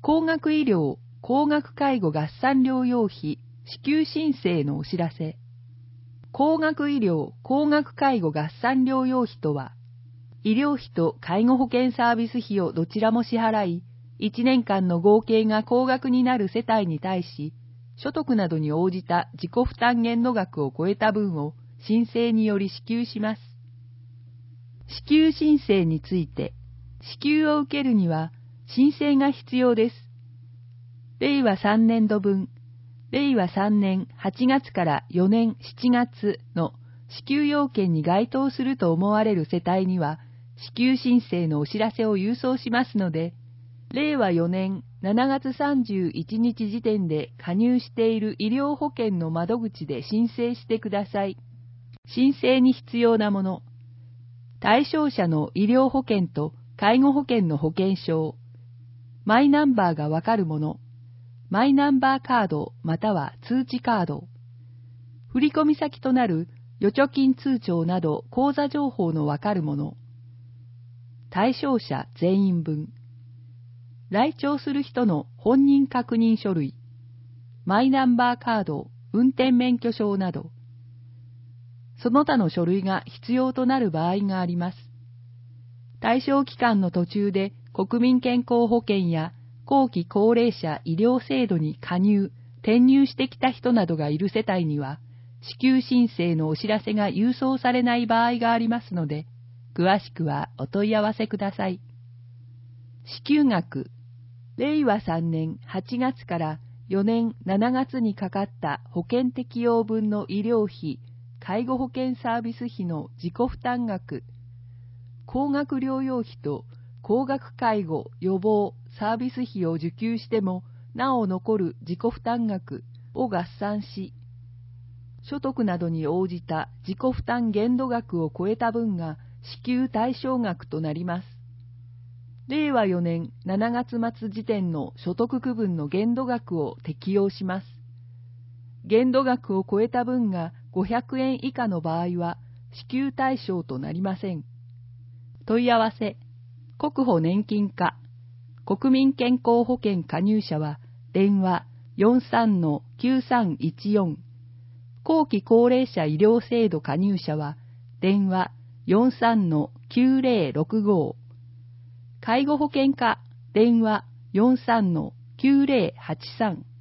高額医療、高額介護合算療養費支給申請のお知らせ。高額医療、高額介護合算療養費とは、医療費と介護保険サービス費をどちらも支払い、1年間の合計が高額になる世帯に対し、所得などに応じた自己負担限度額を超えた分を申請により支給します。支給申請について、支給を受けるには申請が必要です。令和3年度分、令和3年8月から4年7月の支給要件に該当すると思われる世帯には、支給申請のお知らせを郵送しますので、令和4年7月31日時点で加入している医療保険の窓口で申請してください。申請に必要なもの。対象者の医療保険と介護保険の保険証。マイナンバーがわかるもの。マイナンバーカードまたは通知カード。振込先となる預貯金通帳など口座情報のわかるもの。対象者全員分。来庁する人の本人確認書類。マイナンバーカード、運転免許証など。その他の書類が必要となる場合があります。対象期間の途中で国民健康保険や後期高齢者医療制度に加入、転入してきた人などがいる世帯には、支給申請のお知らせが郵送されない場合がありますので、詳しくはお問い合わせください。支給額、令和3年8月から4年7月にかかった保険適用分の医療費、介護保険サービス費の自己負担額、高額療養費と高額介護、予防、サービス費を受給してもなお残る自己負担額を合算し、所得などに応じた自己負担限度額を超えた分が支給対象額となります。令和4年7月末時点の所得区分の限度額を適用します。限度額を超えた分が500円以下の場合は支給対象となりません。問い合わせ、国保年金課、国民健康保険加入者は電話 43-9314、後期高齢者医療制度加入者は電話 43-9065、介護保険課電話 43-9083